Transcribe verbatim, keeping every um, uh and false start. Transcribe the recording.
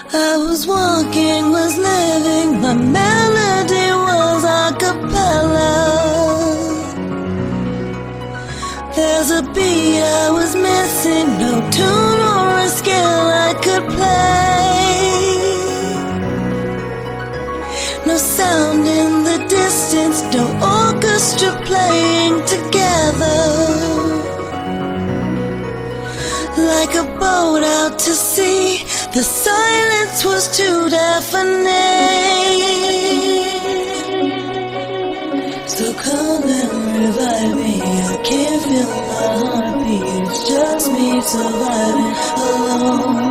I was walking, was living, my melody was a cappella. There's a beat I was missing, no tune or a scale I could play. No sound in the distance, no orchestra playing together. Like a boat out to sea, the silence was too deafening. So come and revive me, I can't feel my heartbeat. It's just me surviving alone.